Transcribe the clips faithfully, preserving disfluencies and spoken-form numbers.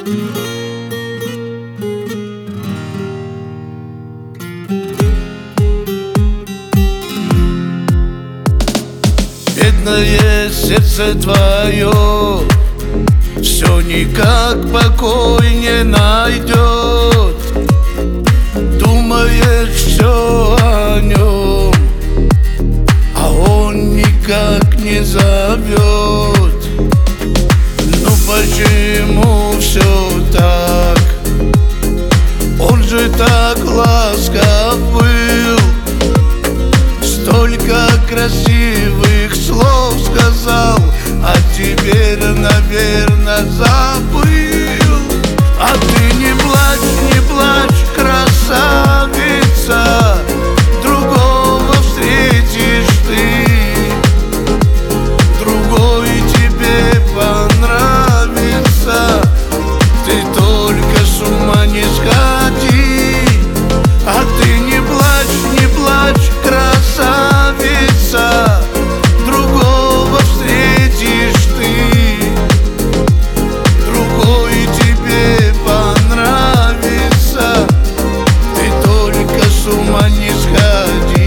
Бедное сердце твое все никак покой не найдет. Думаешь все о нем, а он никак не зовет. Ну почему все так? Он же так ласков был, столько красивых слов сказал, а теперь, наверное, забыл. А ты не плачь, не плачь, красавица, другого встретишь ты, другой тебе понравится. Ты только с ума не сходи. А ты не плачь, не плачь, красавица, другого встретишь ты, другой тебе понравится. Ты только с ума не сходи.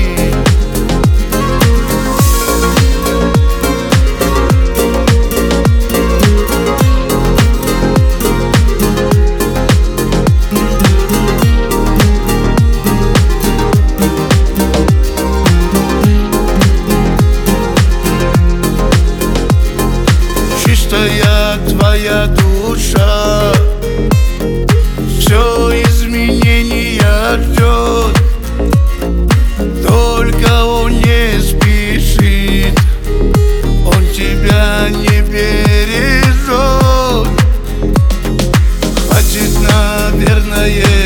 Чистая твоя душа все изменения ждет, только он не спешит, он тебя не бережет. Хватит, наверное,